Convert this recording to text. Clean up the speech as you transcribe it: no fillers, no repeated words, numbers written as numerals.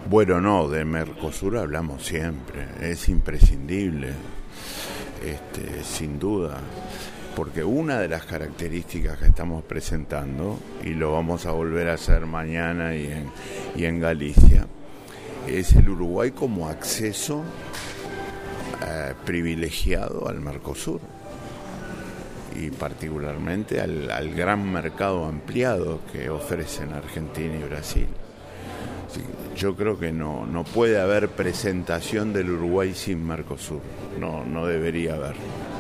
Bueno, no, de Mercosur hablamos siempre, es imprescindible, sin duda, porque una de las características que estamos presentando, y lo vamos a volver a hacer mañana y en Galicia, es el Uruguay como acceso privilegiado al Mercosur y particularmente al gran mercado ampliado que ofrecen Argentina y Brasil. Yo creo que no puede haber presentación del Uruguay sin Mercosur, no debería haber.